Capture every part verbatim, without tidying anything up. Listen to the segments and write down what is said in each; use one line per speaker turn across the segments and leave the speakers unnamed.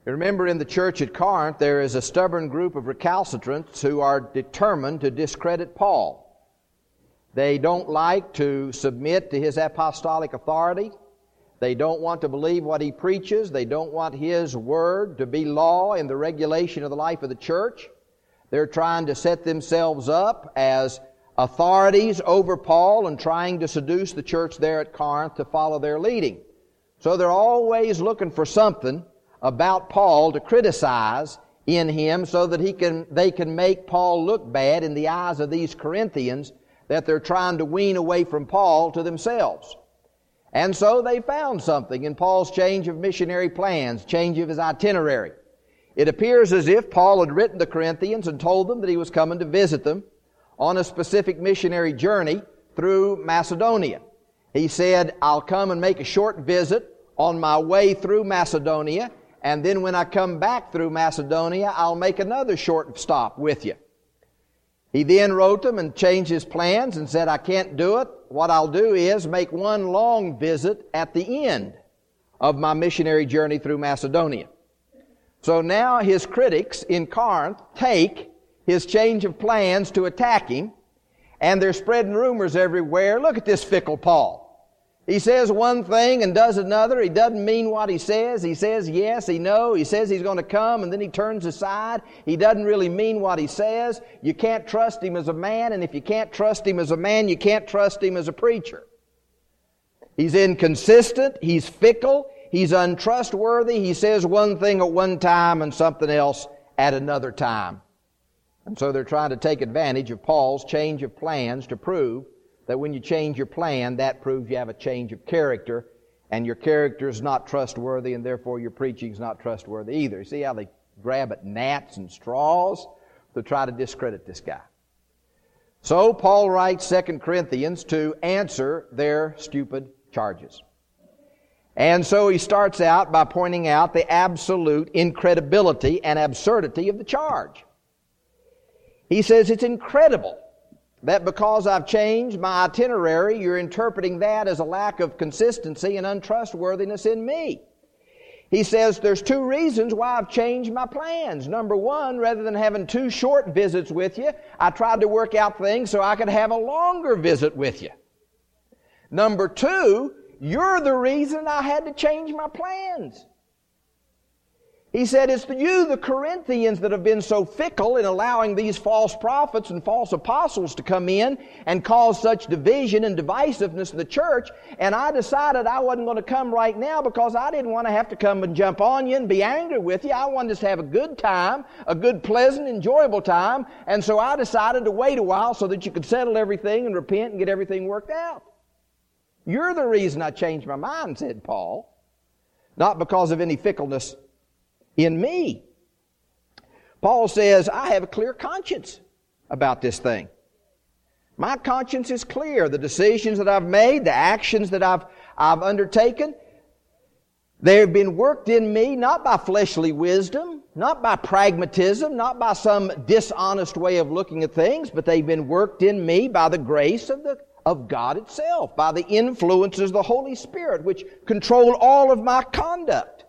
Remember, in the church at Corinth, there is a stubborn group of recalcitrants who are determined to discredit Paul. They don't like to submit to his apostolic authority. They don't want to believe what he preaches. They don't want his word to be law in the regulation of the life of the church. They're trying to set themselves up as authorities over Paul and trying to seduce the church there at Corinth to follow their leading. So they're always looking for something about Paul to criticize in him so that he can, they can make Paul look bad in the eyes of these Corinthians that they're trying to wean away from Paul to themselves. And so they found something in Paul's change of missionary plans, change of his itinerary. It appears as if Paul had written the Corinthians and told them that he was coming to visit them on a specific missionary journey through Macedonia. He said, I'll come and make a short visit on my way through Macedonia, and then when I come back through Macedonia, I'll make another short stop with you. He then wrote them and changed his plans and said, I can't do it. What I'll do is make one long visit at the end of my missionary journey through Macedonia. So now his critics in Corinth take his change of plans to attack him, and they're spreading rumors everywhere. Look at this fickle Paul. He says one thing and does another. He doesn't mean what he says. He says yes, he no. He says he's going to come, and then he turns aside. He doesn't really mean what he says. You can't trust him as a man, and if you can't trust him as a man, you can't trust him as a preacher. He's inconsistent. He's fickle. He's untrustworthy. He says one thing at one time and something else at another time. And so they're trying to take advantage of Paul's change of plans to prove that when you change your plan, that proves you have a change of character, and your character is not trustworthy, and therefore your preaching is not trustworthy either. You see how they grab at gnats and straws to try to discredit this guy. So Paul writes Second Corinthians to answer their stupid charges. And so he starts out by pointing out the absolute incredibility and absurdity of the charge. He says it's incredible that because I've changed my itinerary, you're interpreting that as a lack of consistency and untrustworthiness in me. He says there's two reasons why I've changed my plans. Number one, rather than having two short visits with you, I tried to work out things so I could have a longer visit with you. Number two, you're the reason I had to change my plans. He said, it's you, the Corinthians, that have been so fickle in allowing these false prophets and false apostles to come in and cause such division and divisiveness in the church. And I decided I wasn't going to come right now because I didn't want to have to come and jump on you and be angry with you. I wanted us to have a good time, a good, pleasant, enjoyable time. And so I decided to wait a while so that you could settle everything and repent and get everything worked out. You're the reason I changed my mind, said Paul, not because of any fickleness in me. Paul says, I have a clear conscience about this thing. My conscience is clear. The decisions that I've made, the actions that I've, I've undertaken, they have been worked in me not by fleshly wisdom, not by pragmatism, not by some dishonest way of looking at things, but they've been worked in me by the grace of the of God itself, by the influences of the Holy Spirit, which control all of my conduct.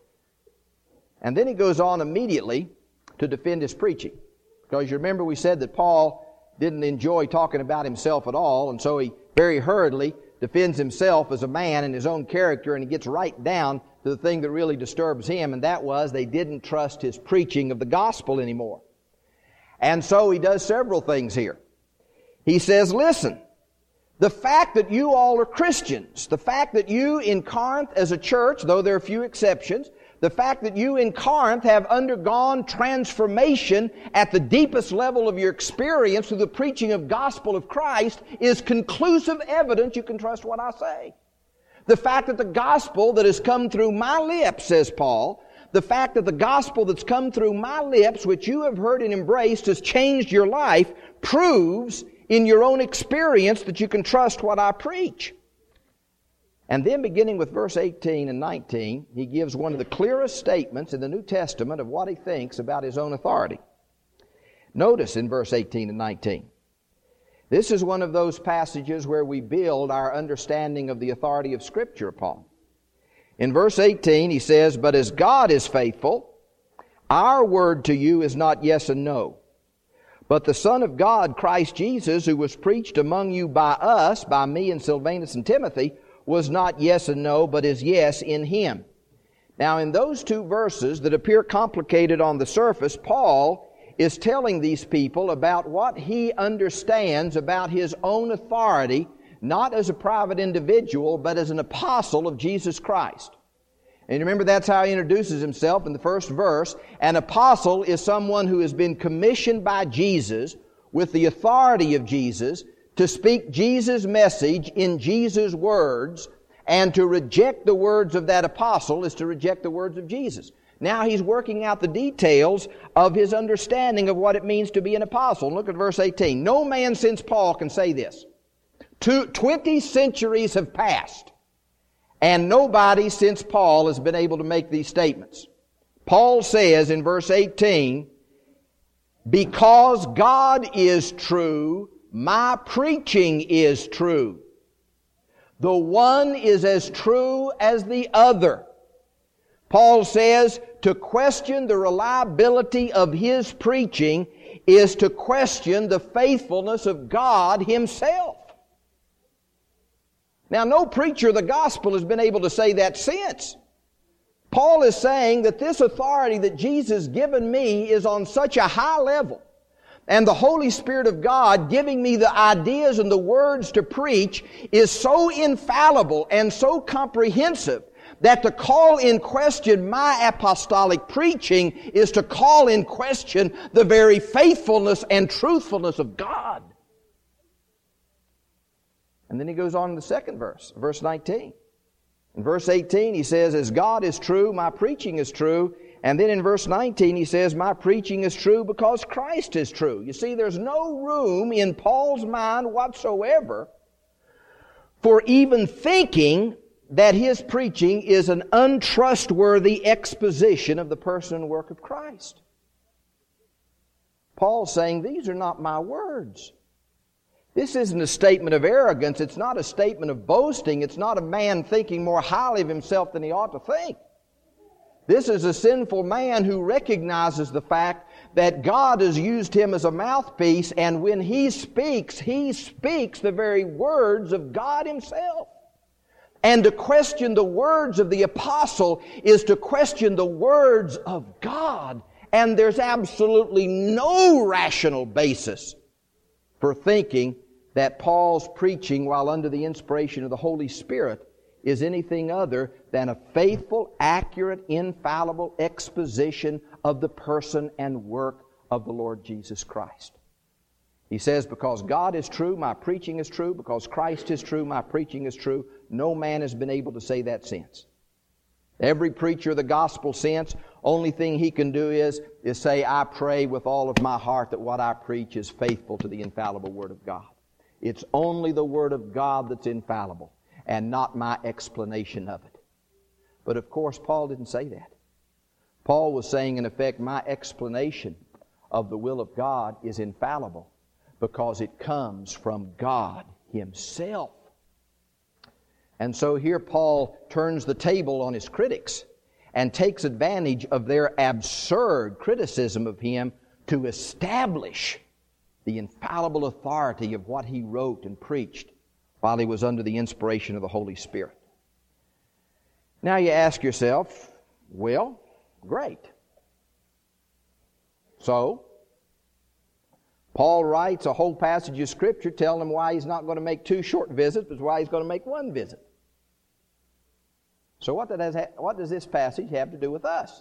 And then he goes on immediately to defend his preaching. Because you remember we said that Paul didn't enjoy talking about himself at all, and so he very hurriedly defends himself as a man in his own character, and he gets right down to the thing that really disturbs him, and that was they didn't trust his preaching of the gospel anymore. And so he does several things here. He says, listen, the fact that you all are Christians, the fact that you in Corinth as a church, though there are a few exceptions, the fact that you in Corinth have undergone transformation at the deepest level of your experience through the preaching of gospel of Christ is conclusive evidence you can trust what I say. The fact that the gospel that has come through my lips, says Paul, the fact that the gospel that's come through my lips, which you have heard and embraced, has changed your life, proves in your own experience that you can trust what I preach. And then beginning with verse eighteen and nineteen, he gives one of the clearest statements in the New Testament of what he thinks about his own authority. Notice in verse eighteen and nineteen. This is one of those passages where we build our understanding of the authority of Scripture upon. In verse eighteen, he says, "But as God is faithful, our word to you is not yes and no. But the Son of God, Christ Jesus, who was preached among you by us, by me and Silvanus and Timothy, was not yes and no, but is yes in Him." Now, in those two verses that appear complicated on the surface, Paul is telling these people about what he understands about his own authority, not as a private individual, but as an apostle of Jesus Christ. And remember, that's how he introduces himself in the first verse. An apostle is someone who has been commissioned by Jesus with the authority of Jesus to speak Jesus' message in Jesus' words, and to reject the words of that apostle is to reject the words of Jesus. Now he's working out the details of his understanding of what it means to be an apostle. Look at verse eighteen. "No man since Paul can say this. Two, Twenty centuries have passed, and nobody since Paul has been able to make these statements." Paul says in verse eighteen, "Because God is true, my preaching is true. The one is as true as the other." Paul says to question the reliability of his preaching is to question the faithfulness of God Himself. Now, no preacher of the gospel has been able to say that since. Paul is saying that this authority that Jesus has given me is on such a high level, and the Holy Spirit of God giving me the ideas and the words to preach is so infallible and so comprehensive that to call in question my apostolic preaching is to call in question the very faithfulness and truthfulness of God. And then he goes on in the second verse, verse nineteen. In verse eighteen he says, "As God is true, my preaching is true." And then in verse nineteen he says, "My preaching is true because Christ is true." You see, there's no room in Paul's mind whatsoever for even thinking that his preaching is an untrustworthy exposition of the person and work of Christ. Paul's saying, these are not my words. This isn't a statement of arrogance. It's not a statement of boasting. It's not a man thinking more highly of himself than he ought to think. This is a sinful man who recognizes the fact that God has used him as a mouthpiece, and when he speaks, he speaks the very words of God Himself. And to question the words of the apostle is to question the words of God. And there's absolutely no rational basis for thinking that Paul's preaching while under the inspiration of the Holy Spirit is anything other than a faithful, accurate, infallible exposition of the person and work of the Lord Jesus Christ. He says, because God is true, my preaching is true. Because Christ is true, my preaching is true. No man has been able to say that since. Every preacher of the gospel since, only thing he can do is, is say, I pray with all of my heart that what I preach is faithful to the infallible Word of God. It's only the Word of God that's infallible, and not my explanation of it. But of course, Paul didn't say that. Paul was saying, in effect, my explanation of the will of God is infallible because it comes from God Himself. And so here Paul turns the table on his critics and takes advantage of their absurd criticism of him to establish the infallible authority of what he wrote and preached while he was under the inspiration of the Holy Spirit. Now you ask yourself, well, great. So, Paul writes a whole passage of Scripture telling him why he's not going to make two short visits, but why he's going to make one visit. So what does, what does this passage have to do with us?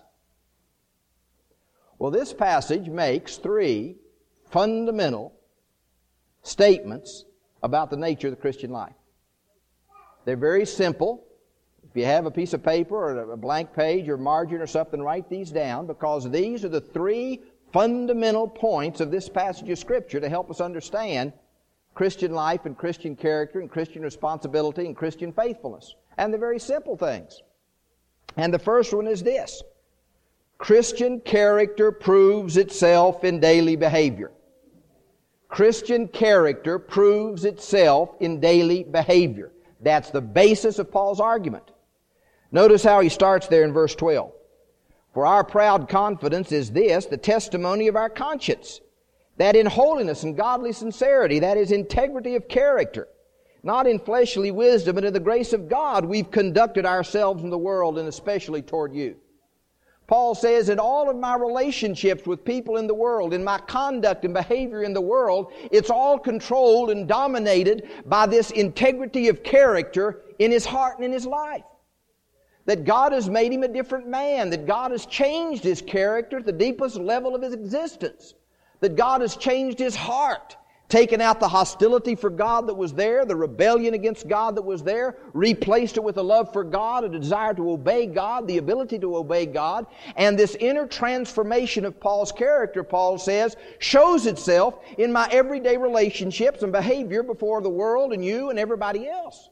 Well, this passage makes three fundamental statements about the nature of the Christian life. They're very simple. If you have a piece of paper or a blank page or margin or something, write these down, because these are the three fundamental points of this passage of Scripture to help us understand Christian life and Christian character and Christian responsibility and Christian faithfulness. And they're very simple things. And the first one is this: Christian character proves itself in daily behavior. Christian character proves itself in daily behavior. That's the basis of Paul's argument. Notice how he starts there in verse twelve. For our proud confidence is this, the testimony of our conscience, that in holiness and godly sincerity, that is integrity of character, not in fleshly wisdom, but in the grace of God, we've conducted ourselves in the world, and especially toward you. Paul says, in all of my relationships with people in the world, in my conduct and behavior in the world, it's all controlled and dominated by this integrity of character in his heart and in his life. That God has made him a different man, that God has changed his character at the deepest level of his existence, that God has changed his heart, taken out the hostility for God that was there, the rebellion against God that was there, replaced it with a love for God, a desire to obey God, the ability to obey God. And this inner transformation of Paul's character, Paul says, shows itself in my everyday relationships and behavior before the world and you and everybody else.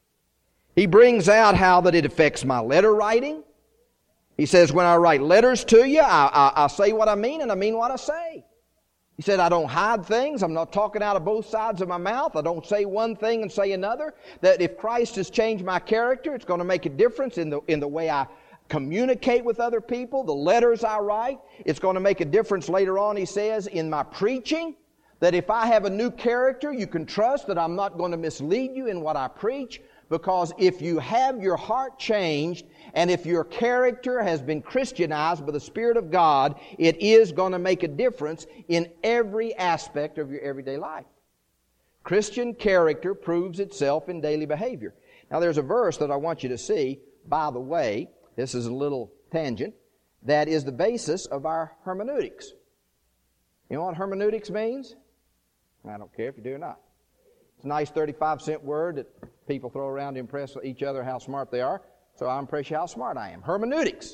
He brings out how that it affects my letter writing. He says, when I write letters to you, I, I, I say what I mean and I mean what I say. He said, I don't hide things. I'm not talking out of both sides of my mouth. I don't say one thing and say another. That if Christ has changed my character, it's going to make a difference in the, in the way I communicate with other people, the letters I write. It's going to make a difference later on, he says, in my preaching. That if I have a new character, you can trust that I'm not going to mislead you in what I preach. Because if you have your heart changed, and if your character has been Christianized by the Spirit of God, it is going to make a difference in every aspect of your everyday life. Christian character proves itself in daily behavior. Now there's a verse that I want you to see, by the way, this is a little tangent, that is the basis of our hermeneutics. You know what hermeneutics means? I don't care if you do or not. It's a nice thirty-five cent word that people throw around to impress each other how smart they are. So I'll impress you how smart I am. Hermeneutics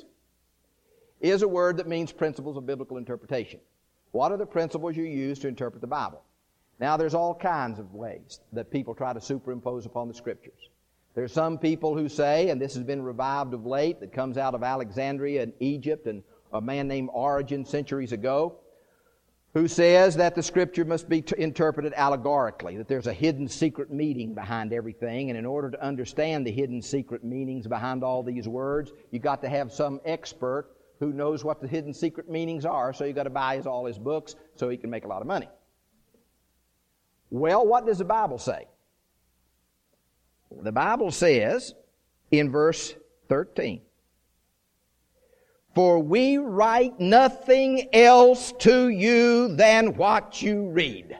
is a word that means principles of biblical interpretation. What are the principles you use to interpret the Bible? Now there's all kinds of ways that people try to superimpose upon the Scriptures. There's some people who say, and this has been revived of late, that comes out of Alexandria in Egypt and a man named Origen centuries ago, who says that the Scripture must be t- interpreted allegorically, that there's a hidden secret meaning behind everything, and in order to understand the hidden secret meanings behind all these words, you've got to have some expert who knows what the hidden secret meanings are, so you've got to buy his, all his books so he can make a lot of money. Well, what does the Bible say? The Bible says in verse thirteen, for we write nothing else to you than what you read.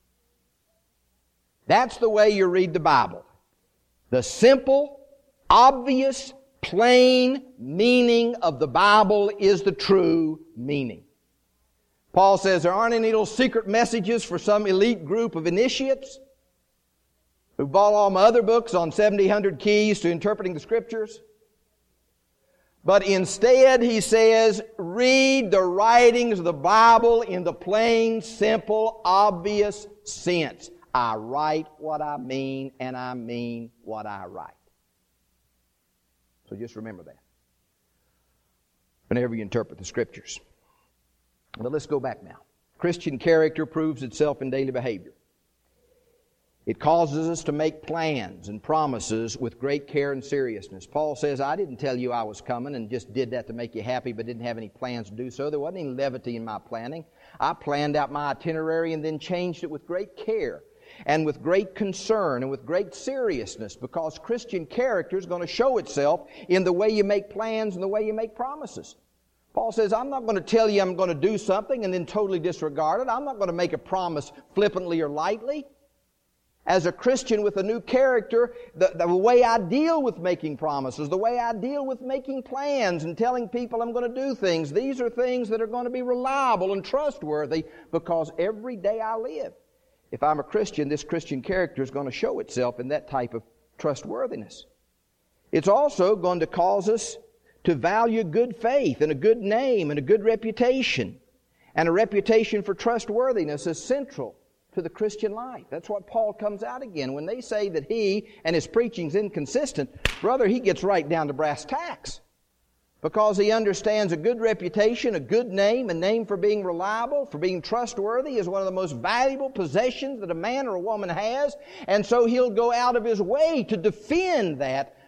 That's the way you read the Bible. The simple, obvious, plain meaning of the Bible is the true meaning. Paul says there aren't any little secret messages for some elite group of initiates who bought all my other books on seventy hundred keys to interpreting the Scriptures. But instead, he says, read the writings of the Bible in the plain, simple, obvious sense. I write what I mean, and I mean what I write. So just remember that whenever you interpret the Scriptures. But let's go back now. Christian character proves itself in daily behavior. It causes us to make plans and promises with great care and seriousness. Paul says, I didn't tell you I was coming and just did that to make you happy, but didn't have any plans to do so. There wasn't any levity in my planning. I planned out my itinerary and then changed it with great care and with great concern and with great seriousness, because Christian character is going to show itself in the way you make plans and the way you make promises. Paul says, I'm not going to tell you I'm going to do something and then totally disregard it. I'm not going to make a promise flippantly or lightly. As a Christian with a new character, the, the way I deal with making promises, the way I deal with making plans and telling people I'm going to do things, these are things that are going to be reliable and trustworthy because every day I live. If I'm a Christian, this Christian character is going to show itself in that type of trustworthiness. It's also going to cause us to value good faith and a good name and a good reputation. And a reputation for trustworthiness is central to the Christian life. That's what Paul comes out again. When they say that he and his preaching's inconsistent, brother, he gets right down to brass tacks. Because he understands a good reputation, a good name, a name for being reliable, for being trustworthy is one of the most valuable possessions that a man or a woman has. And so he'll go out of his way to defend that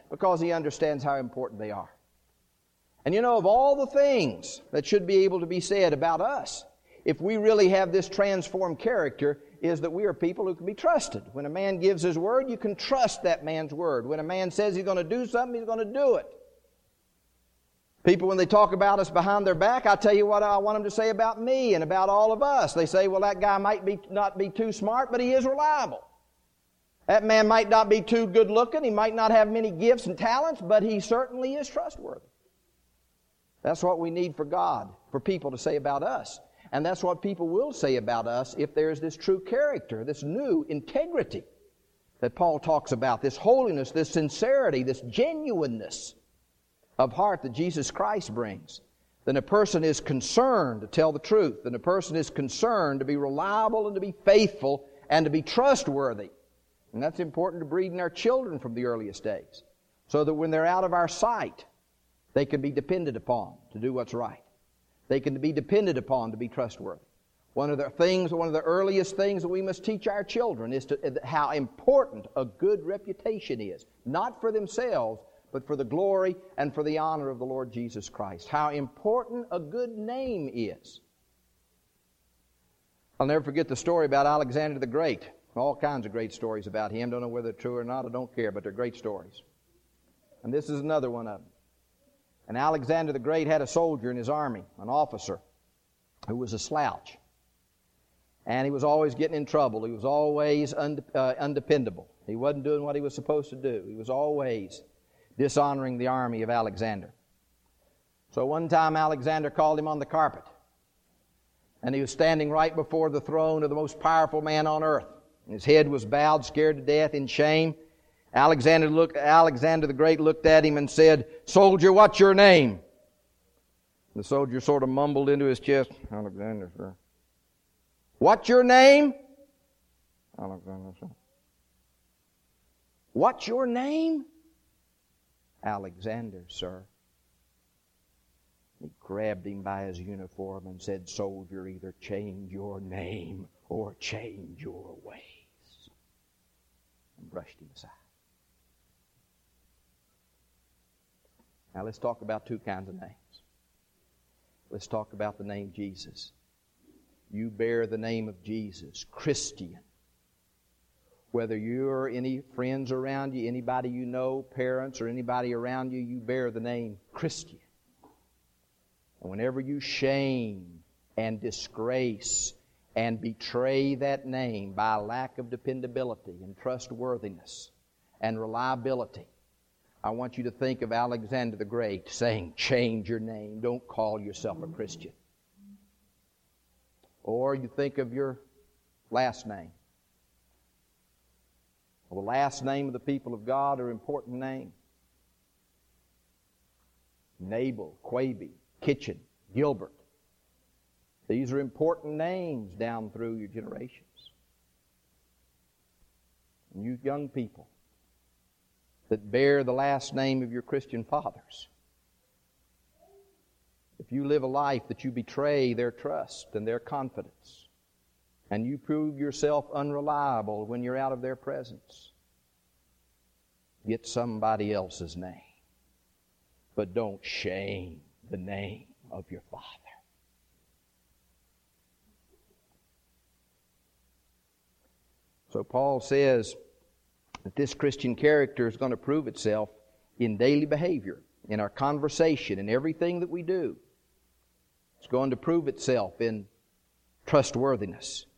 because he understands how important they are. And you know, of all the things that should be able to be said about us, if we really have this transformed character, is that we are people who can be trusted. When a man gives his word, you can trust that man's word. When a man says he's going to do something, he's going to do it. People, when they talk about us behind their back, I tell you what I want them to say about me and about all of us. They say, well, that guy might be not be too smart, but he is reliable. That man might not be too good looking. He might not have many gifts and talents, but he certainly is trustworthy. That's what we need for God, for people to say about us. And that's what people will say about us if there's this true character, this new integrity that Paul talks about, this holiness, this sincerity, this genuineness of heart that Jesus Christ brings. Then a person is concerned to tell the truth. Then a person is concerned to be reliable and to be faithful and to be trustworthy. And that's important to breed in our children from the earliest days, so that when they're out of our sight, they can be depended upon to do what's right. They can be depended upon to be trustworthy. One of the things, one of the earliest things that we must teach our children is to, how important a good reputation is, not for themselves, but for the glory and for the honor of the Lord Jesus Christ. How important a good name is. I'll never forget the story about Alexander the Great. All kinds of great stories about him. Don't know whether they're true or not. I don't care, but they're great stories. And this is another one of them. And Alexander the Great had a soldier in his army, an officer, who was a slouch. And he was always getting in trouble. He was always und- uh, undependable. He wasn't doing what he was supposed to do. He was always dishonoring the army of Alexander. So one time Alexander called him on the carpet. And he was standing right before the throne of the most powerful man on earth. And his head was bowed, scared to death, in shame. Alexander looked, Alexander the Great looked at him and said, "Soldier, what's your name?" The soldier sort of mumbled into his chest, "Alexander, sir." "What's your name?" "Alexander, sir." "What's your name?" "Alexander, sir." He grabbed him by his uniform and said, "Soldier, either change your name or change your ways." And brushed him aside. Now let's talk about two kinds of names. Let's talk about the name Jesus. You bear the name of Jesus, Christian. Whether you're any friends around you, anybody you know, parents or anybody around you, you bear the name Christian. And whenever you shame and disgrace and betray that name by a lack of dependability and trustworthiness and reliability, I want you to think of Alexander the Great saying, "Change your name. Don't call yourself a Christian." Or you think of your last name. Well, the last name of the people of God are important names. Nabal, Quaby, Kitchen, Gilbert. These are important names down through your generations. And you young people that bear the last name of your Christian fathers, if you live a life that you betray their trust and their confidence, and you prove yourself unreliable when you're out of their presence, get somebody else's name. But don't shame the name of your Father. So Paul says that this Christian character is going to prove itself in daily behavior, in our conversation, in everything that we do. It's going to prove itself in trustworthiness.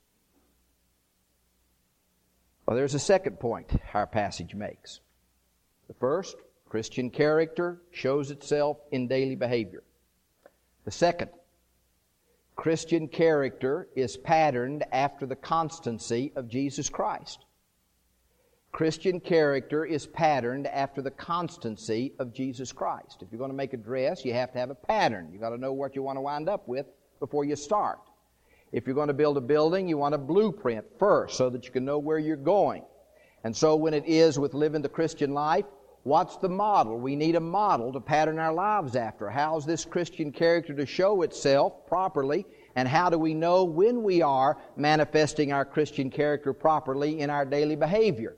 Well, there's a second point our passage makes. The first, Christian character shows itself in daily behavior. The second, Christian character is patterned after the constancy of Jesus Christ. Christian character is patterned after the constancy of Jesus Christ. If you're going to make a dress, you have to have a pattern. You've got to know what you want to wind up with before you start. If you're going to build a building, you want a blueprint first so that you can know where you're going. And so when it is with living the Christian life, what's the model? We need a model to pattern our lives after. How's this Christian character to show itself properly? And how do we know when we are manifesting our Christian character properly in our daily behavior?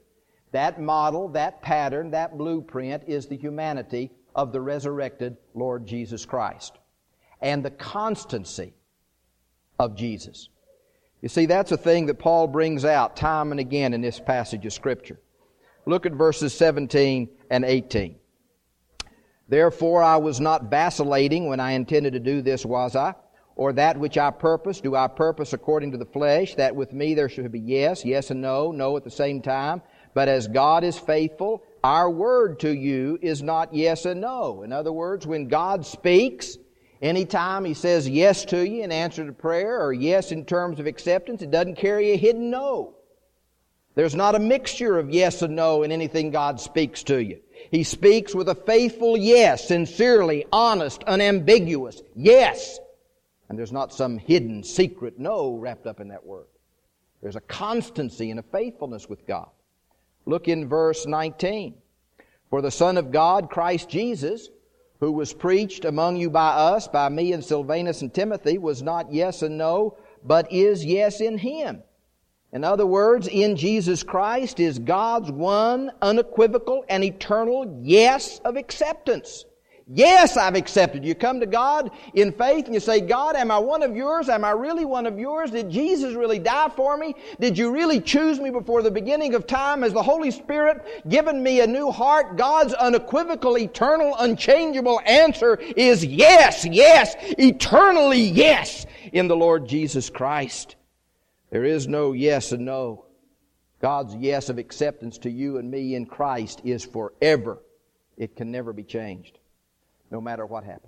That model, that pattern, that blueprint is the humanity of the resurrected Lord Jesus Christ and the constancy of Jesus. You see, that's a thing that Paul brings out time and again in this passage of Scripture. Look at verses seventeen and eighteen. Therefore I was not vacillating when I intended to do this, was I? Or that which I purpose, do I purpose according to the flesh, that with me there should be yes, yes and no, no at the same time? But as God is faithful, our word to you is not yes and no. In other words, when God speaks, anytime He says yes to you in answer to prayer or yes in terms of acceptance, it doesn't carry a hidden no. There's not a mixture of yes and no in anything God speaks to you. He speaks with a faithful yes, sincerely, honest, unambiguous yes. And there's not some hidden, secret no wrapped up in that word. There's a constancy and a faithfulness with God. Look in verse nineteen. For the Son of God, Christ Jesus, who was preached among you by us, by me and Silvanus and Timothy, was not yes and no, but is yes in Him. In other words, in Jesus Christ is God's one unequivocal and eternal yes of acceptance. Yes, I've accepted. You come to God in faith and you say, God, am I one of yours? Am I really one of yours? Did Jesus really die for me? Did you really choose me before the beginning of time? Has the Holy Spirit given me a new heart? God's unequivocal, eternal, unchangeable answer is yes, yes, eternally yes in the Lord Jesus Christ. There is no yes and no. God's yes of acceptance to you and me in Christ is forever. It can never be changed, no matter what happens.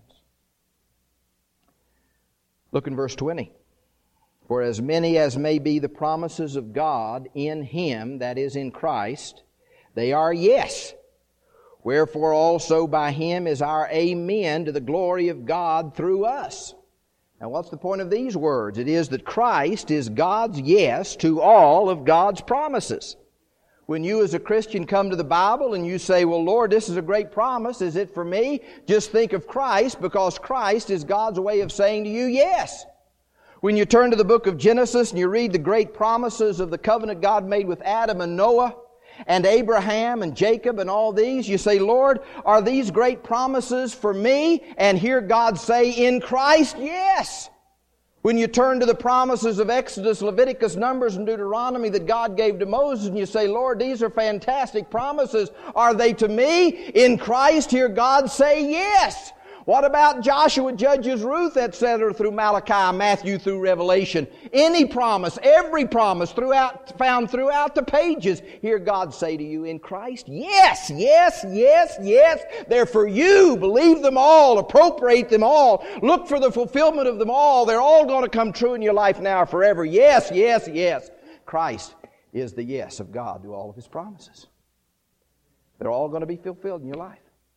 Look in verse twenty. For as many as may be the promises of God in Him, that is in Christ, they are yes. Wherefore also by Him is our amen to the glory of God through us. Now what's the point of these words? It is that Christ is God's yes to all of God's promises. When you as a Christian come to the Bible and you say, well, Lord, this is a great promise. Is it for me? Just think of Christ, because Christ is God's way of saying to you, yes. When you turn to the book of Genesis and you read the great promises of the covenant God made with Adam and Noah and Abraham and Jacob and all these, you say, Lord, are these great promises for me? And hear God say, in Christ, yes. When you turn to the promises of Exodus, Leviticus, Numbers, and Deuteronomy that God gave to Moses, and you say, Lord, these are fantastic promises. Are they to me? In Christ, hear God say, yes. What about Joshua, Judges, Ruth, et cetera, through Malachi, Matthew, through Revelation? Any promise, every promise throughout, found throughout the pages, hear God say to you, in Christ, yes, yes, yes, yes. They're for you. Believe them all. Appropriate them all. Look for the fulfillment of them all. They're all going to come true in your life now forever. Yes, yes, yes. Christ is the yes of God to all of His promises. They're all going to be fulfilled in your life.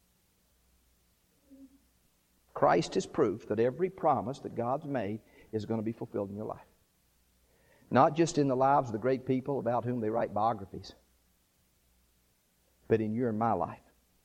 Christ is proof that every promise that God's made is going to be fulfilled in your life. Not just in the lives of the great people about whom they write biographies, but in your and my life.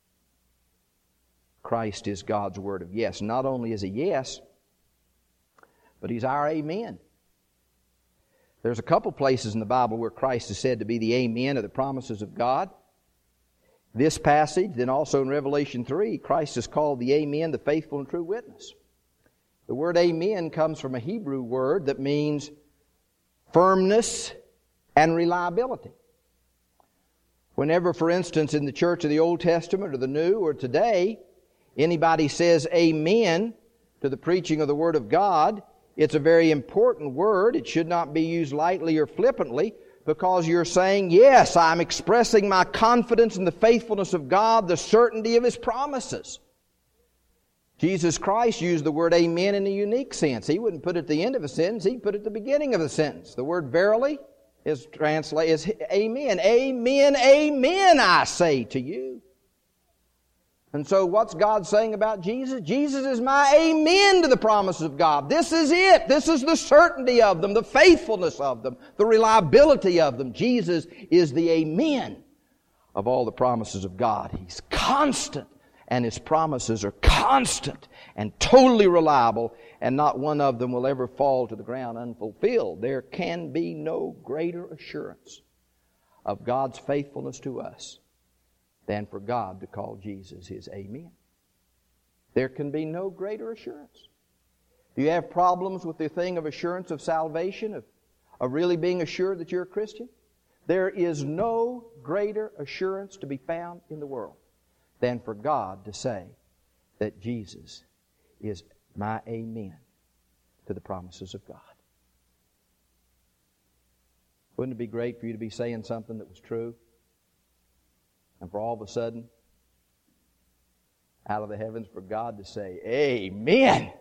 Christ is God's word of yes. Not only is He yes, but He's our amen. There's a couple places in the Bible where Christ is said to be the amen of the promises of God. This passage, then also in Revelation three, Christ is called the Amen, the faithful and true witness. The word amen comes from a Hebrew word that means firmness and reliability. Whenever, for instance, in the church of the Old Testament or the New or today, anybody says amen to the preaching of the Word of God, it's a very important word. It should not be used lightly or flippantly, because you're saying, yes, I'm expressing my confidence in the faithfulness of God, the certainty of His promises. Jesus Christ used the word amen in a unique sense. He wouldn't put it at the end of a sentence. He'd put it at the beginning of the sentence. The word verily is translated as amen. Amen, amen, I say to you. And so what's God saying about Jesus? Jesus is my amen to the promises of God. This is it. This is the certainty of them, the faithfulness of them, the reliability of them. Jesus is the amen of all the promises of God. He's constant, and His promises are constant and totally reliable, and not one of them will ever fall to the ground unfulfilled. There can be no greater assurance of God's faithfulness to us than for God to call Jesus His Amen. There can be no greater assurance. Do you have problems with the thing of assurance of salvation, of, of really being assured that you're a Christian? There is no greater assurance to be found in the world than for God to say that Jesus is my Amen to the promises of God. Wouldn't it be great for you to be saying something that was true, and for all of a sudden, out of the heavens, for God to say, Amen?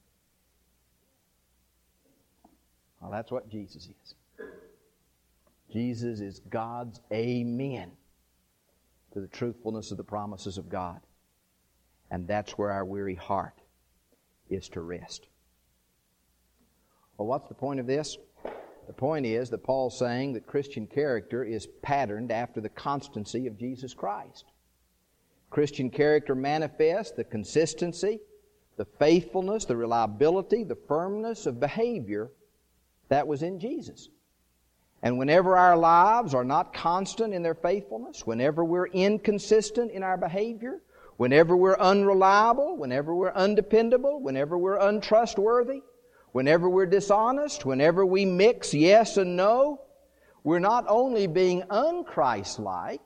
Well, that's what Jesus is. Jesus is God's Amen to the truthfulness of the promises of God. And that's where our weary heart is to rest. Well, what's the point of this? The point is that Paul's saying that Christian character is patterned after the constancy of Jesus Christ. Christian character manifests the consistency, the faithfulness, the reliability, the firmness of behavior that was in Jesus. And whenever our lives are not constant in their faithfulness, whenever we're inconsistent in our behavior, whenever we're unreliable, whenever we're undependable, whenever we're untrustworthy, whenever we're dishonest, whenever we mix yes and no, we're not only being un-Christ-like,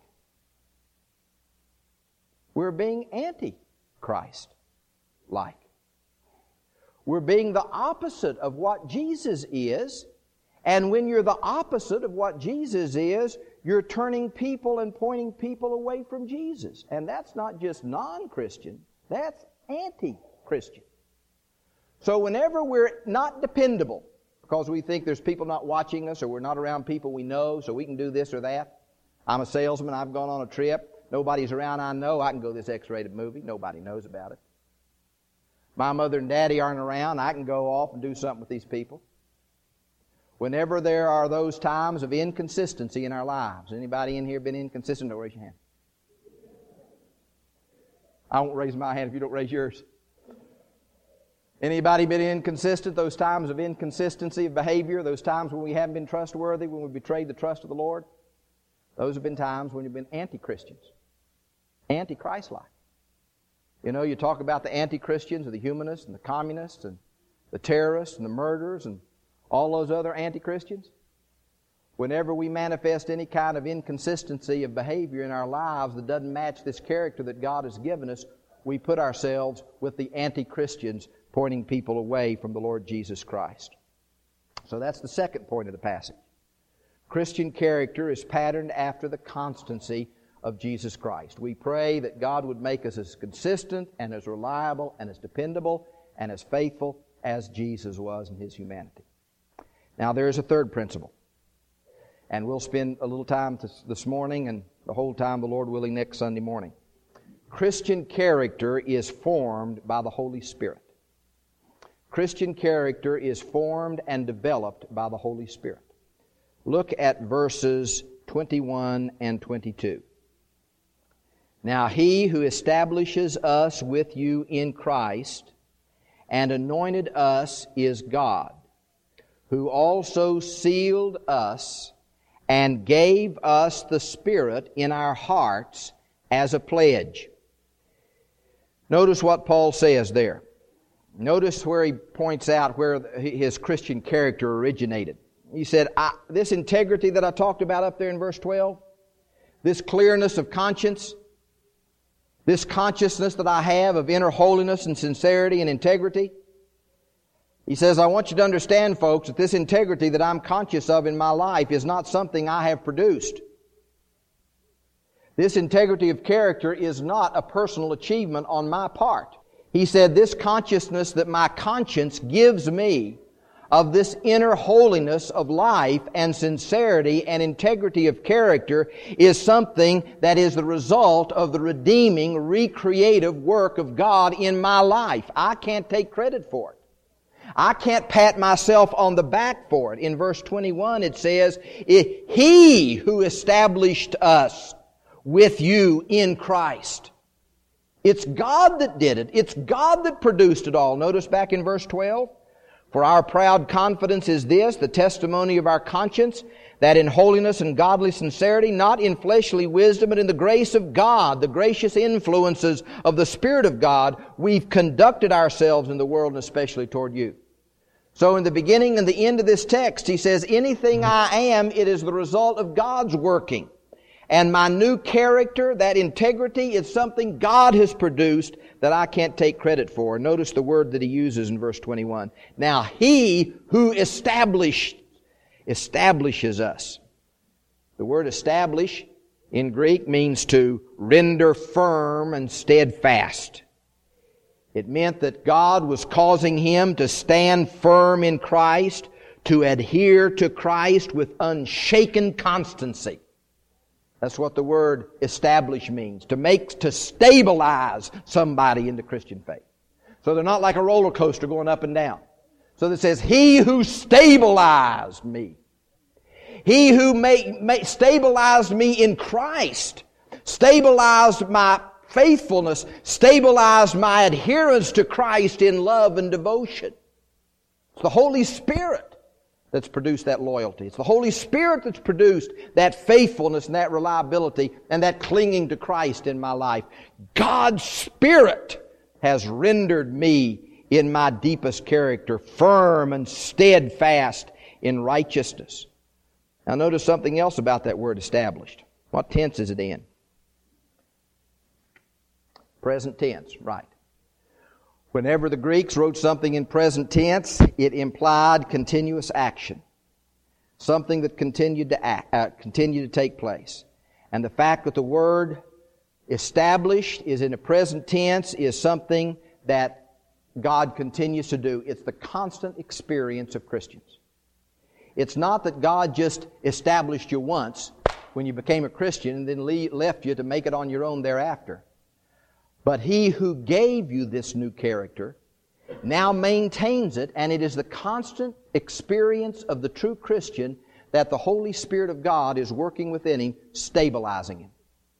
we're being anti-Christ-like. We're being the opposite of what Jesus is. And when you're the opposite of what Jesus is, you're turning people and pointing people away from Jesus. And that's not just non-Christian, that's anti-Christian. So whenever we're not dependable, because we think there's people not watching us, or we're not around people we know, so we can do this or that. I'm a salesman, I've gone on a trip, nobody's around I know, I can go to this X-rated movie, nobody knows about it. My mother and daddy aren't around, I can go off and do something with these people. Whenever there are those times of inconsistency in our lives. Anybody in here been inconsistent? Don't raise your hand. I won't raise my hand if you don't raise yours. Anybody been inconsistent? Those times of inconsistency of behavior, those times when we haven't been trustworthy, when we betrayed the trust of the Lord? Those have been times when you've been anti-Christians. Anti-Christ-like. You know, you talk about the anti-Christians, or the humanists, and the communists, and the terrorists, and the murderers, and all those other anti-Christians. Whenever we manifest any kind of inconsistency of behavior in our lives that doesn't match this character that God has given us, we put ourselves with the anti-Christians, pointing people away from the Lord Jesus Christ. So that's the second point of the passage. Christian character is patterned after the constancy of Jesus Christ. We pray that God would make us as consistent and as reliable and as dependable and as faithful as Jesus was in His humanity. Now, there is a third principle. And we'll spend a little time this morning and the whole time, the Lord willing, next Sunday morning. Christian character is formed by the Holy Spirit. Christian character is formed and developed by the Holy Spirit. Look at verses twenty-one and twenty-two. Now He who establishes us with you in Christ and anointed us is God, who also sealed us and gave us the Spirit in our hearts as a pledge. Notice what Paul says there. Notice where he points out where his Christian character originated. He said, I, this integrity that I talked about up there in verse twelve, this clearness of conscience, this consciousness that I have of inner holiness and sincerity and integrity, he says, I want you to understand, folks, that this integrity that I'm conscious of in my life is not something I have produced. This integrity of character is not a personal achievement on my part. He said, this consciousness that my conscience gives me of this inner holiness of life and sincerity and integrity of character is something that is the result of the redeeming, recreative work of God in my life. I can't take credit for it. I can't pat myself on the back for it. In verse twenty-one it says, He who established us with you in Christ. It's God that did it. It's God that produced it all. Notice back in verse twelve, For our proud confidence is this, the testimony of our conscience, that in holiness and godly sincerity, not in fleshly wisdom, but in the grace of God, the gracious influences of the Spirit of God, we've conducted ourselves in the world, and especially toward you. So in the beginning and the end of this text, he says, anything I am, it is the result of God's working. And my new character, that integrity, is something God has produced that I can't take credit for. Notice the word that he uses in verse twenty-one. Now, he who established, establishes us. The word establish in Greek means to render firm and steadfast. It meant that God was causing him to stand firm in Christ, to adhere to Christ with unshaken constancy. That's what the word establish means. To make, to stabilize somebody in the Christian faith. So they're not like a roller coaster going up and down. So it says, he who stabilized me. He who made, made, stabilized me in Christ. Stabilized my faithfulness. Stabilized my adherence to Christ in love and devotion. It's the Holy Spirit that's produced that loyalty. It's the Holy Spirit that's produced that faithfulness and that reliability and that clinging to Christ in my life. God's Spirit has rendered me in my deepest character firm and steadfast in righteousness. Now notice something else about that word established. What tense is it in? Present tense, right. Whenever the Greeks wrote something in present tense, it implied continuous action. Something that continued to act, uh, continued to take place. And the fact that the word established is in the present tense is something that God continues to do. It's the constant experience of Christians. It's not that God just established you once when you became a Christian and then le- left you to make it on your own thereafter. But He who gave you this new character now maintains it, and it is the constant experience of the true Christian that the Holy Spirit of God is working within him, stabilizing him,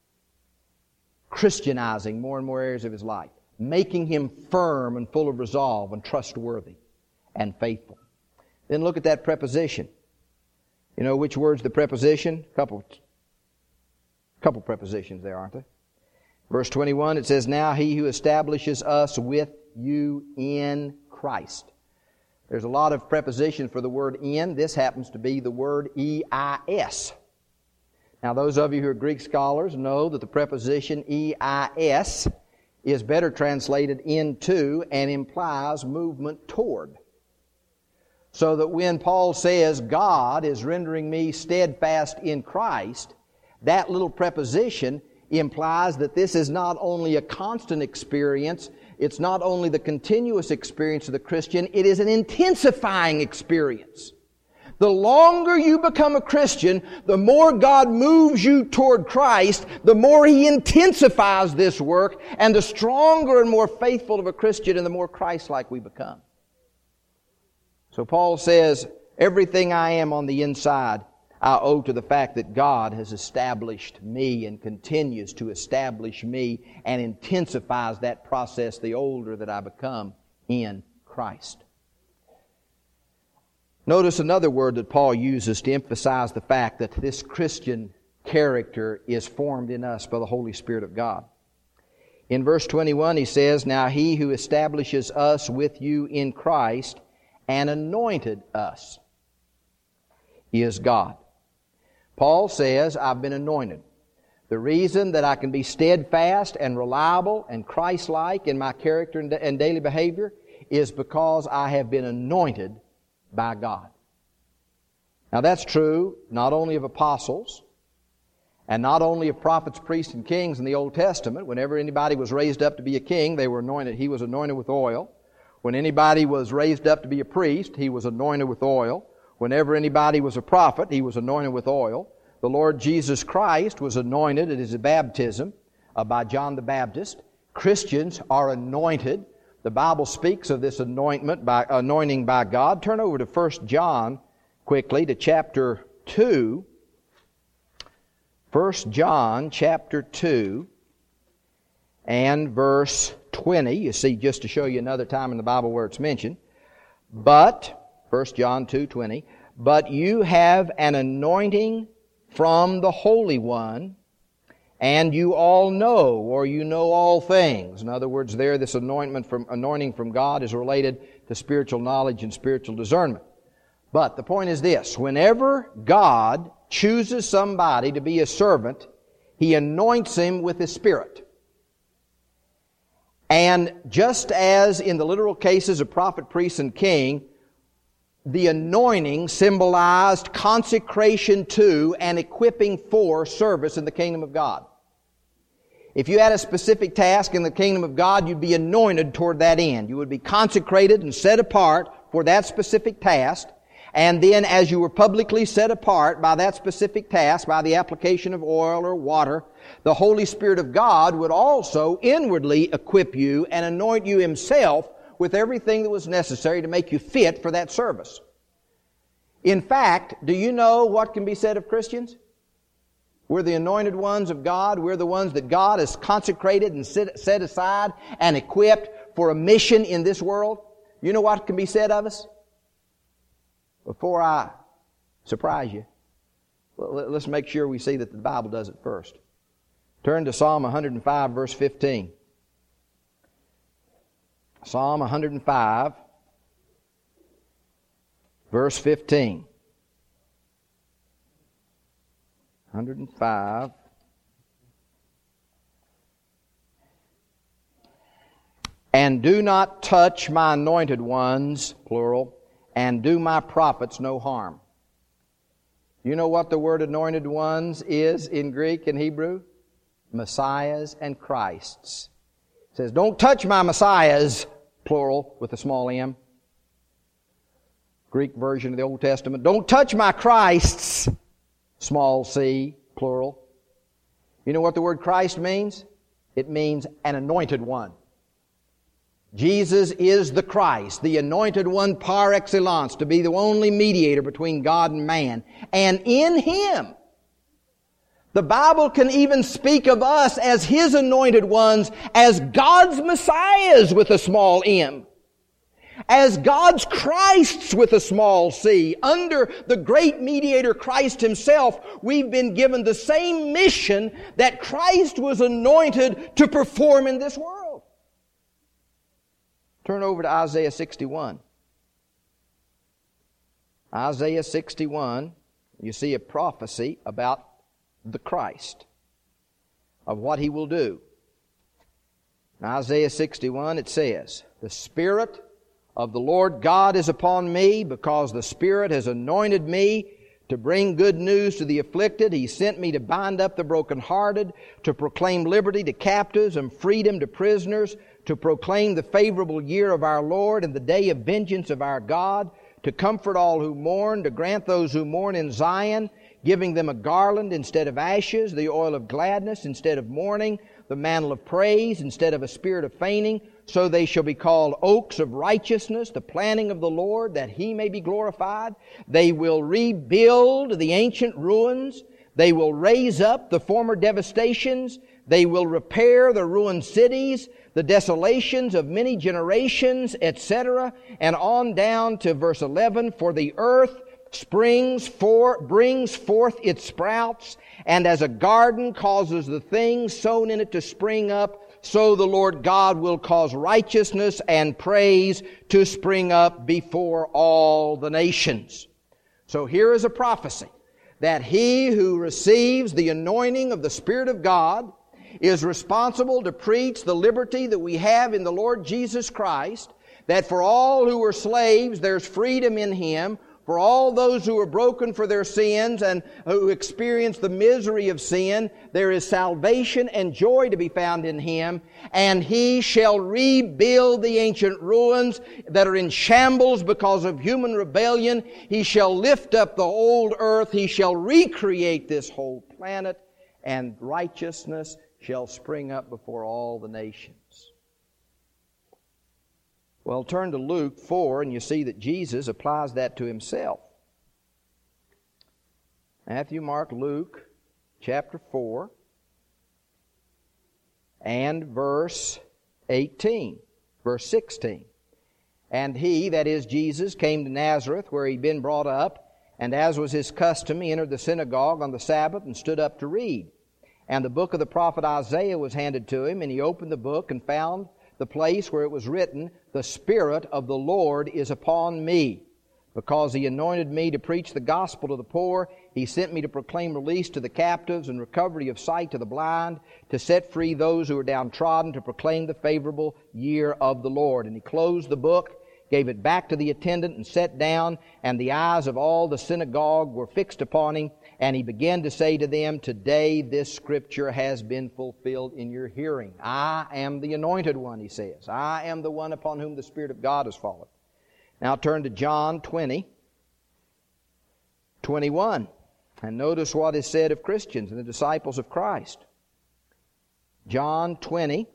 Christianizing more and more areas of his life, making him firm and full of resolve and trustworthy and faithful. Then look at that preposition. You know which word's the preposition? A couple, couple prepositions there, aren't there? Verse twenty-one, it says, now He who establishes us with you in Christ. There's a lot of prepositions for the word in. This happens to be the word E I S. Now those of you who are Greek scholars know that the preposition E I S is better translated into and implies movement toward. So that when Paul says God is rendering me steadfast in Christ, that little preposition implies that this is not only a constant experience, it's not only the continuous experience of the Christian, it is an intensifying experience. The longer you become a Christian, the more God moves you toward Christ, the more He intensifies this work, and the stronger and more faithful of a Christian and the more Christ-like we become. So Paul says, everything I am on the inside, I owe to the fact that God has established me and continues to establish me and intensifies that process the older that I become in Christ. Notice another word that Paul uses to emphasize the fact that this Christian character is formed in us by the Holy Spirit of God. In verse twenty-one he says, now He who establishes us with you in Christ and anointed us is God. Paul says, I've been anointed. The reason that I can be steadfast and reliable and Christ-like in my character and daily behavior is because I have been anointed by God. Now that's true not only of apostles and not only of prophets, priests, and kings in the Old Testament. Whenever anybody was raised up to be a king, they were anointed. He was anointed with oil. When anybody was raised up to be a priest, he was anointed with oil. Whenever anybody was a prophet, he was anointed with oil. The Lord Jesus Christ was anointed at His baptism uh, by John the Baptist. Christians are anointed. The Bible speaks of this anointment by anointing by God. Turn over to First John quickly to chapter two. First John chapter two and verse twenty. You see, just to show you another time in the Bible where it's mentioned. But, First John two twenty, but you have an anointing from the Holy One, and you all know, or you know all things. In other words, there, this anointment from, anointing from God is related to spiritual knowledge and spiritual discernment. But the point is this: whenever God chooses somebody to be a servant, He anoints him with His Spirit. And just as in the literal cases of prophet, priest, and king, the anointing symbolized consecration to and equipping for service in the kingdom of God. If you had a specific task in the kingdom of God, you'd be anointed toward that end. You would be consecrated and set apart for that specific task. And then as you were publicly set apart by that specific task, by the application of oil or water, the Holy Spirit of God would also inwardly equip you and anoint you Himself with everything that was necessary to make you fit for that service. In fact, do you know what can be said of Christians? We're the anointed ones of God. We're the ones that God has consecrated and set, set aside and equipped for a mission in this world. You know what can be said of us? Before I surprise you, let's make sure we see that the Bible does it first. Turn to Psalm one hundred five, verse fifteen. Psalm one hundred five, verse fifteen. one hundred five. And do not touch my anointed ones, plural, and do my prophets no harm. You know what the word anointed ones is in Greek and Hebrew? Messiahs and Christs. It says, don't touch my Messiahs, plural, with a small m. Greek version of the Old Testament. Don't touch my Christs, small c, plural. You know what the word Christ means? It means an anointed one. Jesus is the Christ, the anointed one par excellence, to be the only mediator between God and man. And in Him, the Bible can even speak of us as His anointed ones, as God's Messiahs with a small m, as God's Christs with a small c. Under the great mediator Christ Himself, we've been given the same mission that Christ was anointed to perform in this world. Turn over to Isaiah sixty-one. Isaiah sixty-one, you see a prophecy about the Christ, of what He will do. In Isaiah sixty-one, it says, the Spirit of the Lord God is upon me, because the Spirit has anointed me to bring good news to the afflicted. He sent me to bind up the brokenhearted, to proclaim liberty to captives and freedom to prisoners, to proclaim the favorable year of our Lord and the day of vengeance of our God, to comfort all who mourn, to grant those who mourn in Zion, giving them a garland instead of ashes, the oil of gladness instead of mourning, the mantle of praise instead of a spirit of fainting. So they shall be called oaks of righteousness, the planting of the Lord, that He may be glorified. They will rebuild the ancient ruins. They will raise up the former devastations. They will repair the ruined cities, the desolations of many generations, et cetera. And on down to verse eleven, for the earth springs for, brings forth its sprouts, and as a garden causes the things sown in it to spring up, so the Lord God will cause righteousness and praise to spring up before all the nations. So here is a prophecy that he who receives the anointing of the Spirit of God is responsible to preach the liberty that we have in the Lord Jesus Christ, that for all who are slaves there's freedom in Him, for all those who are broken for their sins and who experience the misery of sin, there is salvation and joy to be found in Him. And He shall rebuild the ancient ruins that are in shambles because of human rebellion. He shall lift up the old earth. He shall recreate this whole planet, and righteousness shall spring up before all the nations. Well, turn to Luke four, and you see that Jesus applies that to Himself. Matthew, Mark, Luke, chapter four, and verse eighteen, verse sixteen. And he, that is Jesus, came to Nazareth, where he'd been brought up, and as was his custom, he entered the synagogue on the Sabbath and stood up to read. And the book of the prophet Isaiah was handed to him, and he opened the book and found the place where it was written, "The Spirit of the Lord is upon me, because He anointed me to preach the gospel to the poor. He sent me to proclaim release to the captives and recovery of sight to the blind, to set free those who are downtrodden, to proclaim the favorable year of the Lord." And he closed the book, gave it back to the attendant, and sat down, and the eyes of all the synagogue were fixed upon him. And he began to say to them, "Today this Scripture has been fulfilled in your hearing." I am the anointed one, he says. I am the one upon whom the Spirit of God has fallen. Now turn to John twenty, twenty-one, and notice what is said of Christians and the disciples of Christ. John twenty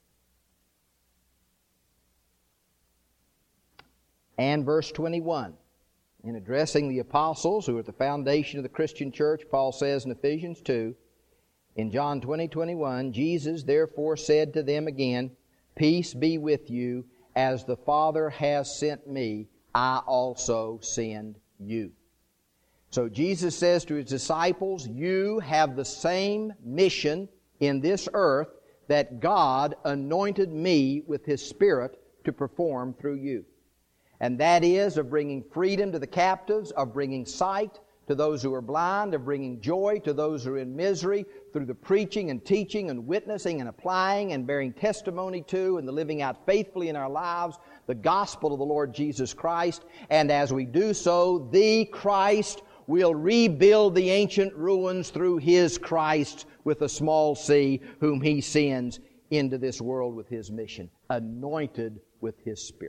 and verse twenty-one. In addressing the apostles who are at the foundation of the Christian church, Paul says in Ephesians two, in John twenty, twenty-one, "Jesus therefore said to them again, Peace be with you. As the Father has sent me, I also send you." So Jesus says to His disciples, you have the same mission in this earth that God anointed me with His Spirit to perform through you. And that is of bringing freedom to the captives, of bringing sight to those who are blind, of bringing joy to those who are in misery, through the preaching and teaching and witnessing and applying and bearing testimony to and the living out faithfully in our lives the gospel of the Lord Jesus Christ. And as we do so, the Christ will rebuild the ancient ruins through His Christ with a small c, whom He sends into this world with His mission, anointed with His Spirit.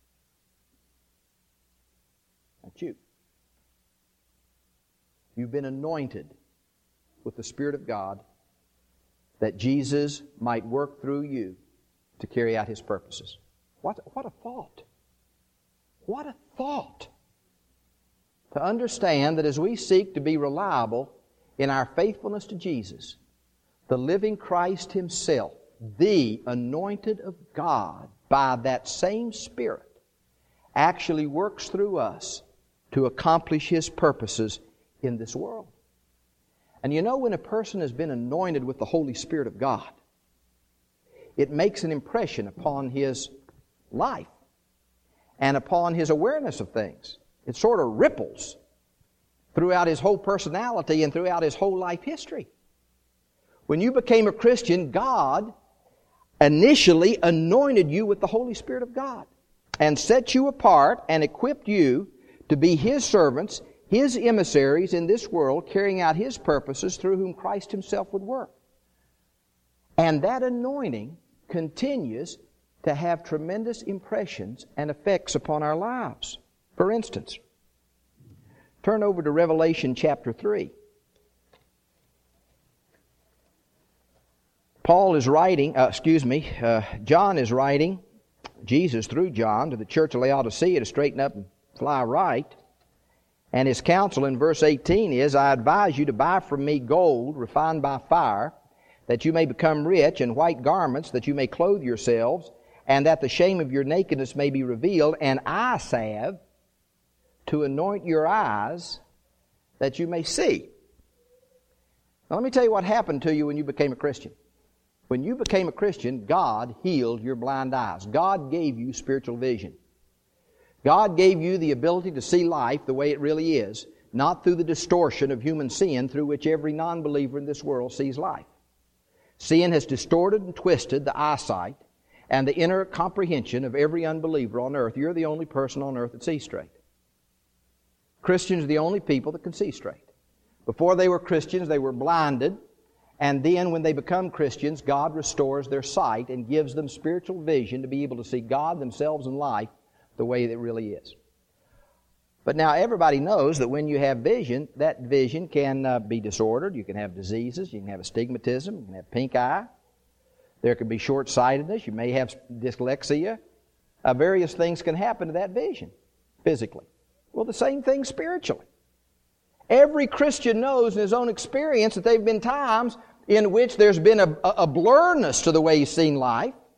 That's you. You've been anointed with the Spirit of God that Jesus might work through you to carry out His purposes. What, what a thought. What a thought. To understand that as we seek to be reliable in our faithfulness to Jesus, the living Christ Himself, the anointed of God by that same Spirit, actually works through us to accomplish His purposes in this world. And you know, when a person has been anointed with the Holy Spirit of God, it makes an impression upon his life and upon his awareness of things. It sort of ripples throughout his whole personality and throughout his whole life history. When you became a Christian, God initially anointed you with the Holy Spirit of God and set you apart and equipped you to be His servants, His emissaries in this world, carrying out His purposes through whom Christ Himself would work. And that anointing continues to have tremendous impressions and effects upon our lives. For instance, turn over to Revelation chapter three. Paul is writing, uh, excuse me, uh, John is writing, Jesus through John, to the church of Laodicea to straighten up and fly right. And his counsel in verse eighteen is, I advise you to buy from me gold refined by fire, that you may become rich, and white garments, that you may clothe yourselves, and that the shame of your nakedness may be revealed, and eye salve to anoint your eyes, that you may see. Now let me tell you what happened to you when you became a Christian. When you became a Christian, God healed your blind eyes. God gave you spiritual vision. God gave you the ability to see life the way it really is, not through the distortion of human sin through which every non-believer in this world sees life. Sin has distorted and twisted the eyesight and the inner comprehension of every unbeliever on earth. You're the only person on earth that sees straight. Christians are the only people that can see straight. Before they were Christians, they were blinded, and then when they become Christians, God restores their sight and gives them spiritual vision to be able to see God, themselves, and life the way it really is. But now everybody knows that when you have vision, that vision can uh, be disordered. You can have diseases. You can have astigmatism. You can have pink eye. There can be short-sightedness. You may have dyslexia. Uh, various things can happen to that vision physically. Well, the same thing spiritually. Every Christian knows in his own experience that there have been times in which there's been a, a blurriness to the way he's seen life.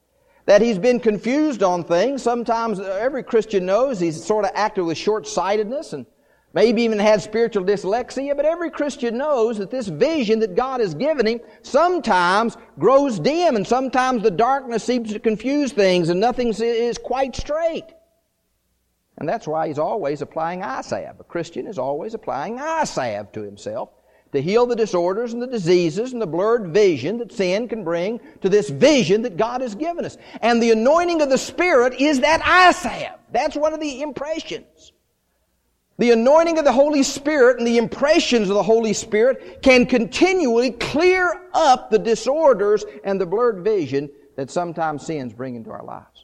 that he's been confused on things. Sometimes every Christian knows he's sort of acted with short-sightedness and maybe even had spiritual dyslexia, but every Christian knows that this vision that God has given him sometimes grows dim, and sometimes the darkness seems to confuse things and nothing is quite straight. And that's why he's always applying eye salve. A Christian is always applying eye salve to himself to heal the disorders and the diseases and the blurred vision that sin can bring to this vision that God has given us. And the anointing of the Spirit is that eye salve. That's one of the impressions. The anointing of the Holy Spirit and the impressions of the Holy Spirit can continually clear up the disorders and the blurred vision that sometimes sins bring into our lives.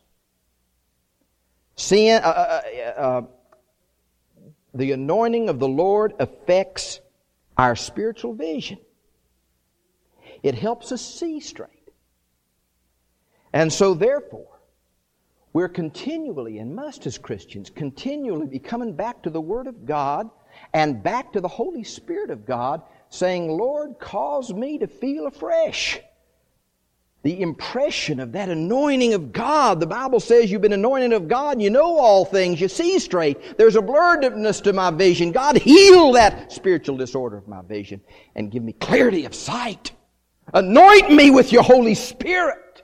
Sin, uh, uh, uh, the anointing of the Lord affects our spiritual vision. It helps us see straight. And so therefore, we're continually, and must as Christians, continually be coming back to the Word of God and back to the Holy Spirit of God, saying, Lord, cause me to feel afresh the impression of that anointing of God. The Bible says you've been anointed of God, you know all things, you see straight. There's a blurredness to my vision. God, heal that spiritual disorder of my vision and give me clarity of sight. Anoint me with your Holy Spirit,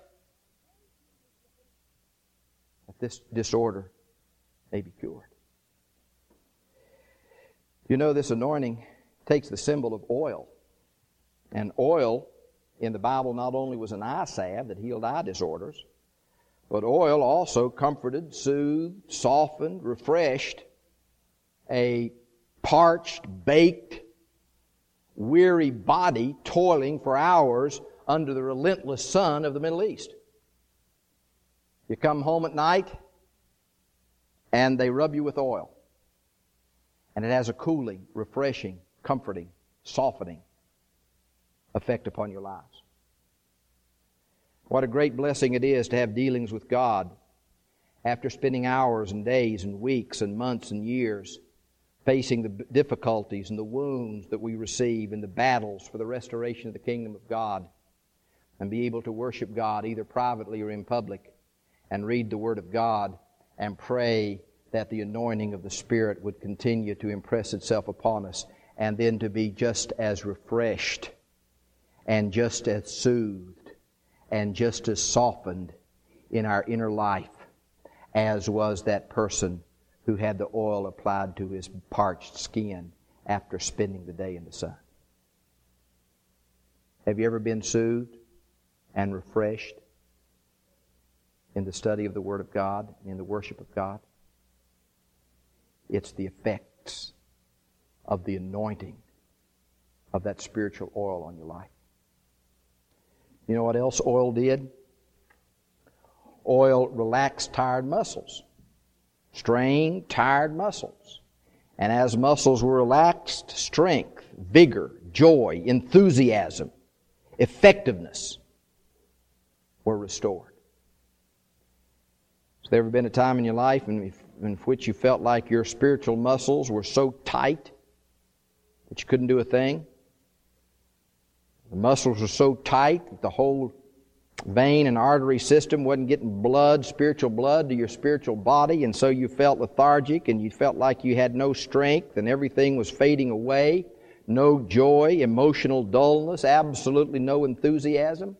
that this disorder may be cured. You know, this anointing takes the symbol of oil. And oil in the Bible not only was an eye salve that healed eye disorders, but oil also comforted, soothed, softened, refreshed a parched, baked, weary body toiling for hours under the relentless sun of the Middle East. You come home at night and they rub you with oil. And it has a cooling, refreshing, comforting, softening effect upon your lives. What a great blessing it is to have dealings with God after spending hours and days and weeks and months and years facing the difficulties and the wounds that we receive in the battles for the restoration of the kingdom of God, and be able to worship God either privately or in public and read the Word of God and pray that the anointing of the Spirit would continue to impress itself upon us, and then to be just as refreshed and just as soothed and just as softened in our inner life as was that person who had the oil applied to his parched skin after spending the day in the sun. Have you ever been soothed and refreshed in the study of the Word of God, in the worship of God? It's the effects of the anointing of that spiritual oil on your life. You know what else oil did? Oil relaxed tired muscles. Strained, tired muscles. And as muscles were relaxed, strength, vigor, joy, enthusiasm, effectiveness were restored. Has there ever been a time in your life in, in which you felt like your spiritual muscles were so tight that you couldn't do a thing? The muscles were so tight that the whole vein and artery system wasn't getting blood, spiritual blood, to your spiritual body, and so you felt lethargic and you felt like you had no strength and everything was fading away, no joy, emotional dullness, absolutely no enthusiasm.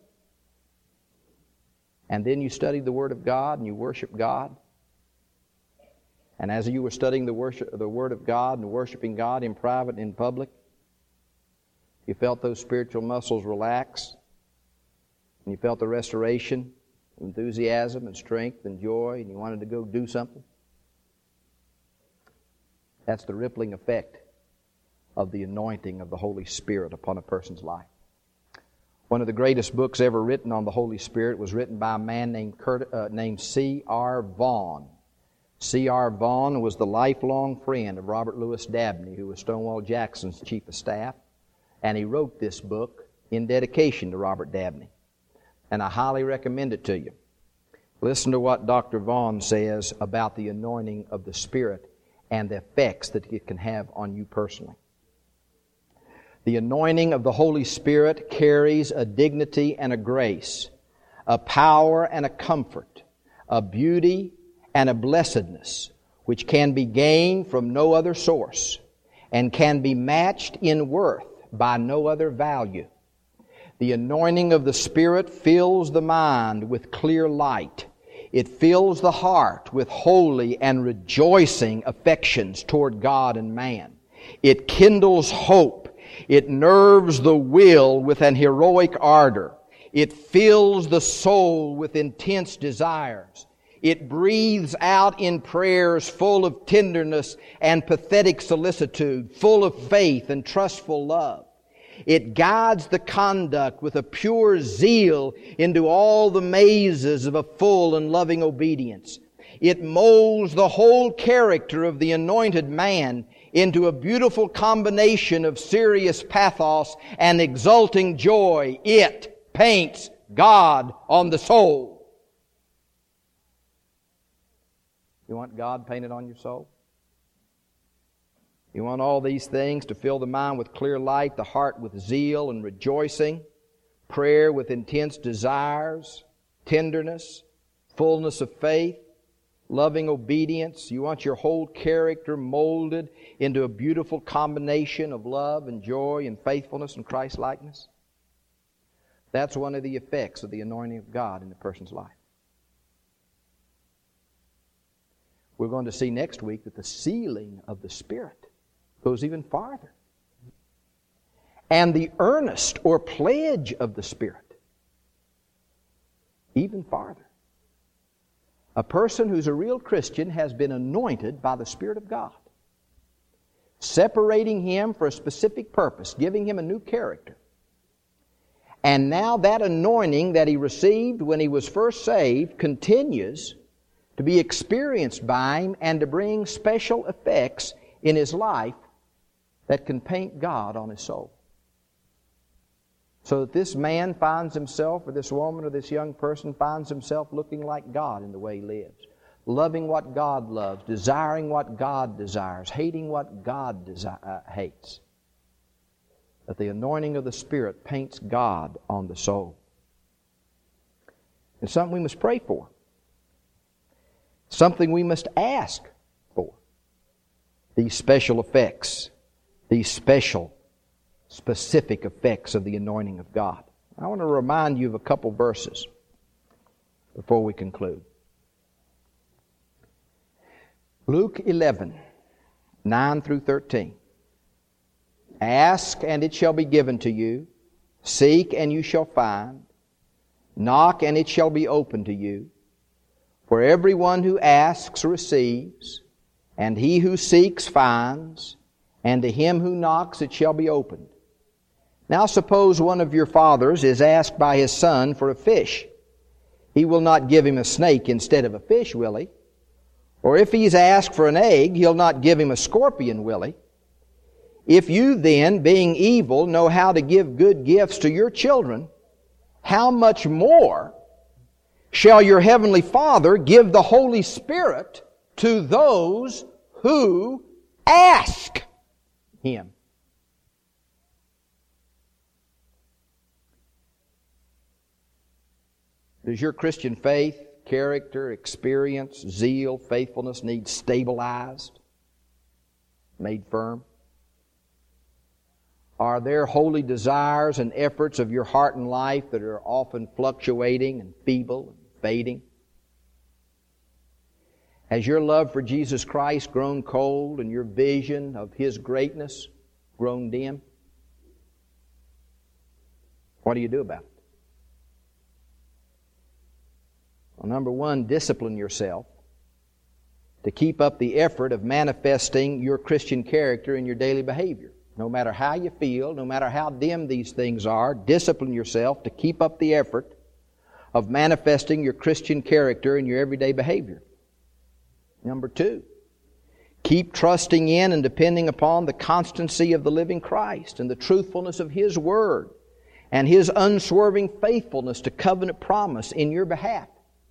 And then you studied the Word of God and you worshiped God. And as you were studying the worship, the Word of God and worshiping God in private and in public, you felt those spiritual muscles relax, and you felt the restoration, enthusiasm and strength and joy, and you wanted to go do something. That's the rippling effect of the anointing of the Holy Spirit upon a person's life. One of the greatest books ever written on the Holy Spirit was written by a man named Kurt, uh, named C R Vaughan. C R Vaughan was the lifelong friend of Robert Louis Dabney, who was Stonewall Jackson's chief of staff. And he wrote this book in dedication to Robert Dabney. And I highly recommend it to you. Listen to what Doctor Vaughan says about the anointing of the Spirit and the effects that it can have on you personally. The anointing of the Holy Spirit carries a dignity and a grace, a power and a comfort, a beauty and a blessedness, which can be gained from no other source, and can be matched in worth by no other value. The anointing of the Spirit fills the mind with clear light. It fills the heart with holy and rejoicing affections toward God and man. It kindles hope. It nerves the will with an heroic ardor. It fills the soul with intense desires. It breathes out in prayers full of tenderness and pathetic solicitude, full of faith and trustful love. It guides the conduct with a pure zeal into all the mazes of a full and loving obedience. It molds the whole character of the anointed man into a beautiful combination of serious pathos and exulting joy. It paints God on the soul. You want God painted on your soul? You want all these things to fill the mind with clear light, the heart with zeal and rejoicing, prayer with intense desires, tenderness, fullness of faith, loving obedience. You want your whole character molded into a beautiful combination of love and joy and faithfulness and Christ-likeness. That's one of the effects of the anointing of God in a person's life. We're going to see next week that the sealing of the Spirit goes even farther. And the earnest or pledge of the Spirit even farther. A person who's a real Christian has been anointed by the Spirit of God, separating him for a specific purpose, giving him a new character. And now that anointing that he received when he was first saved continues to be experienced by him and to bring special effects in his life that can paint God on his soul. So that this man finds himself, or this woman, or this young person finds himself looking like God in the way he lives. Loving what God loves, desiring what God desires, hating what God desi- uh, hates. That the anointing of the Spirit paints God on the soul. It's something we must pray for. Something we must ask for. These special effects. These special, specific effects of the anointing of God. I want to remind you of a couple verses before we conclude. Luke eleven, nine through thirteen. Ask, and it shall be given to you. Seek, and you shall find. Knock, and it shall be opened to you. For everyone who asks receives, and he who seeks finds, and to him who knocks it shall be opened. Now suppose one of your fathers is asked by his son for a fish. He will not give him a snake instead of a fish, will he? Or if he's asked for an egg, he'll not give him a scorpion, will he? If you then, being evil, know how to give good gifts to your children, how much more shall your heavenly Father give the Holy Spirit to those who ask Him? Does your Christian faith, character, experience, zeal, faithfulness need stabilized, made firm? Are there holy desires and efforts of your heart and life that are often fluctuating and feeble and fading? Has your love for Jesus Christ grown cold and your vision of His greatness grown dim? What do you do about it? Well, number one, discipline yourself to keep up the effort of manifesting your Christian character in your daily behavior. No matter how you feel, no matter how dim these things are, discipline yourself to keep up the effort of manifesting your Christian character in your everyday behavior. Number two, keep trusting in and depending upon the constancy of the living Christ and the truthfulness of His Word and His unswerving faithfulness to covenant promise in your behalf.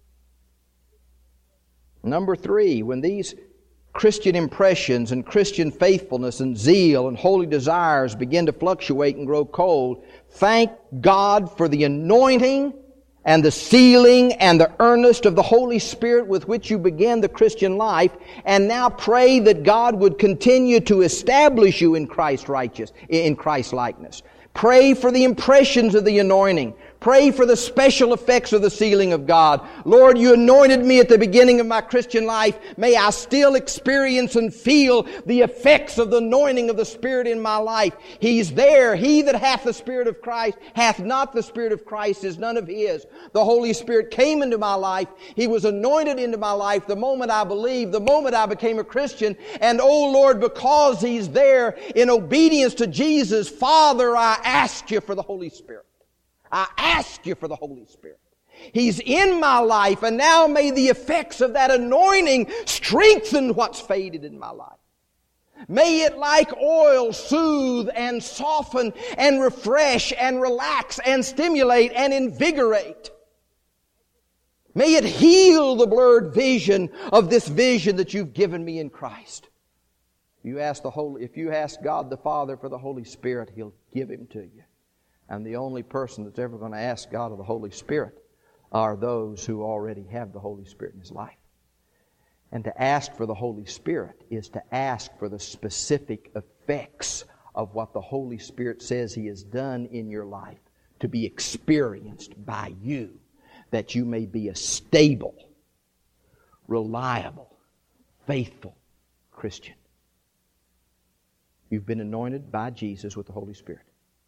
Number three, when these Christian impressions and Christian faithfulness and zeal and holy desires begin to fluctuate and grow cold, thank God for the anointing and the sealing and the earnest of the Holy Spirit with which you began the Christian life, and now pray that God would continue to establish you in Christ's righteous, in Christ's likeness. Pray for the impressions of the anointing. Pray for the special effects of the sealing of God. Lord, you anointed me at the beginning of my Christian life. May I still experience and feel the effects of the anointing of the Spirit in my life. He's there. He that hath the Spirit of Christ hath not the Spirit of Christ, is none of his. The Holy Spirit came into my life. He was anointed into my life the moment I believed, the moment I became a Christian. And oh Lord, because He's there in obedience to Jesus, Father, I ask you for the Holy Spirit. I ask you for the Holy Spirit. He's in my life, and now may the effects of that anointing strengthen what's faded in my life. May it, like oil, soothe and soften and refresh and relax and stimulate and invigorate. May it heal the blurred vision of this vision that you've given me in Christ. You ask the Holy, if you ask God the Father for the Holy Spirit, He'll give Him to you. And the only person that's ever going to ask God of the Holy Spirit are those who already have the Holy Spirit in his life. And to ask for the Holy Spirit is to ask for the specific effects of what the Holy Spirit says He has done in your life to be experienced by you, that you may be a stable, reliable, faithful Christian. You've been anointed by Jesus with the Holy Spirit.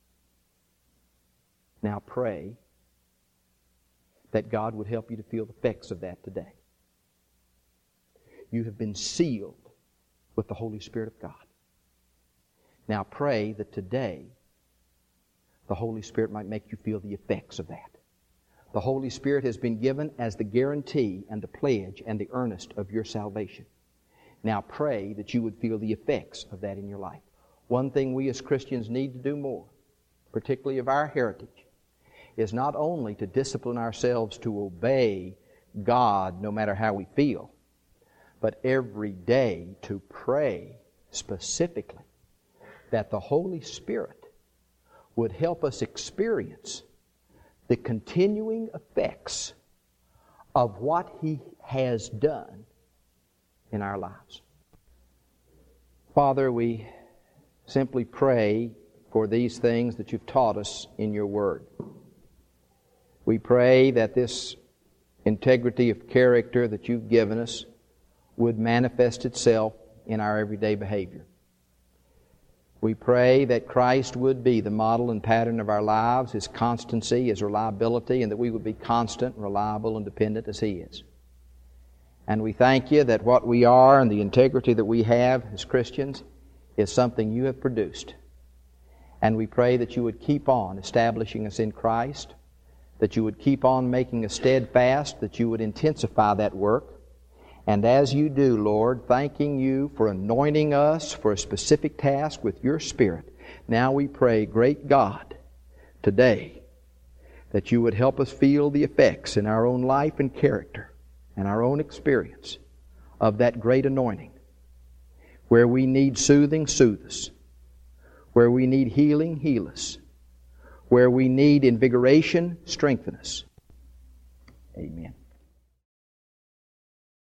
Now pray that God would help you to feel the effects of that today. You have been sealed with the Holy Spirit of God. Now pray that today the Holy Spirit might make you feel the effects of that. The Holy Spirit has been given as the guarantee and the pledge and the earnest of your salvation. Now pray that you would feel the effects of that in your life. One thing we as Christians need to do more, particularly of our heritage, is not only to discipline ourselves to obey God no matter how we feel, but every day to pray specifically that the Holy Spirit would help us experience the continuing effects of what He has done in our lives. Father, we simply pray for these things that You've taught us in Your Word. We pray that this integrity of character that You've given us would manifest itself in our everyday behavior. We pray that Christ would be the model and pattern of our lives, His constancy, His reliability, and that we would be constant, reliable, and dependent as He is. And we thank You that what we are and the integrity that we have as Christians is something You have produced. And we pray that You would keep on establishing us in Christ, that You would keep on making us steadfast, that You would intensify that work. And as You do, Lord, thanking You for anointing us for a specific task with Your Spirit, now we pray, great God, today, that You would help us feel the effects in our own life and character and our own experience of that great anointing. Where we need soothing, soothe us. Where we need healing, heal us. Where we need invigoration, strengthen us. Amen.